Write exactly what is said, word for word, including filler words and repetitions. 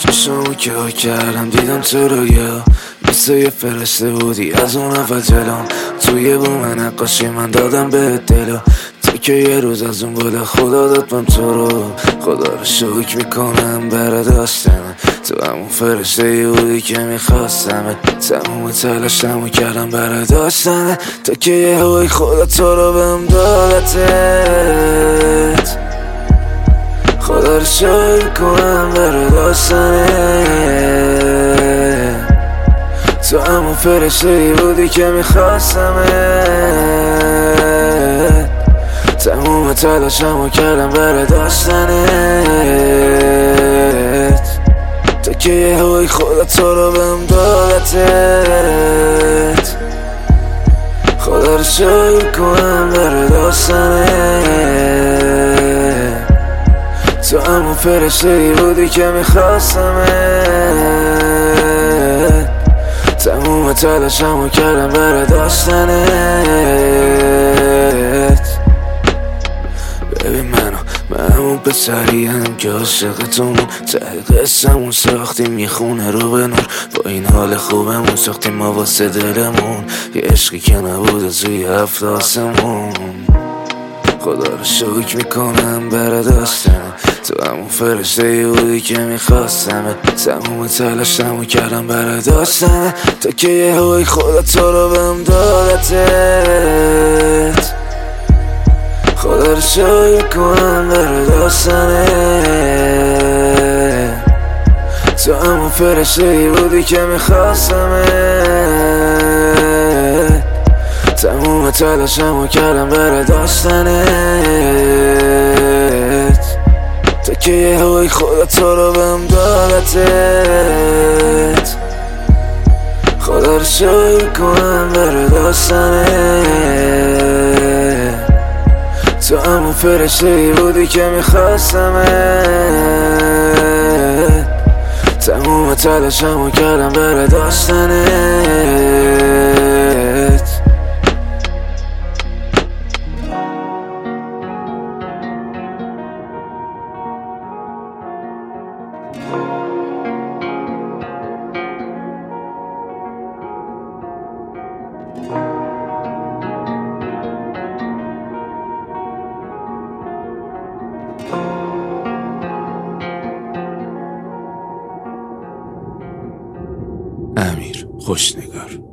چشمو که ها کردم دیدم تو رو یا مثل یه فرشته بودی از اون اول جلوم. توی بوم نقاشی من دادم به دلو، تو که یه روز از اون بالا خدا داد من تو رو. خدا رو شکر میکنم برا داشتم تو، همون فرشته ای بودی که میخواستم. تموم تلاشمو کردم برا داشتن تا که یه هوی خدا تو رو بهم دادتت. خدا رو شکر کنم برا داشتنت، تو همون فرشته ای بودی که میخواستم. تموم تلاشمو کردم برا داشتنت تا که یه هوی خدا تو رو بهم دادتت. خدا رو شکر کنم برا داشتنت، تو همون فرشته ای بودی که میخواستم. تموم تلاشمو کردم برا داشتنت. ببین منو من همون پسریم که عاشق تومون، ته قصه‌مون ساختیم یه خونه رو به نور. با این حال خوبمون ساختیم ما واسه دلمون یه عشقی که نبوده توی هفت آسمون. خدا رو شکر میکنم برا داشتن تو، همون فرشته ای بودی که میخواستم. تموم تلاشمو کردم برا داشتن تا که یه هوی خدا تو رو بهم دادتت. خدا رو شکر کنم برا داشتنت، تو همون فرشته ای بودی که میخواستم. تموم تلاشمو کردم برا داشتنت تا که یه هوی خدا تو رو بهم دادتت. خدا رو شکر کنم برا داشتنت، تو همون فرشته ای بودی که میخواستم. تموم تلاشمو کردم برا داشتنت. امیر خوشنگار.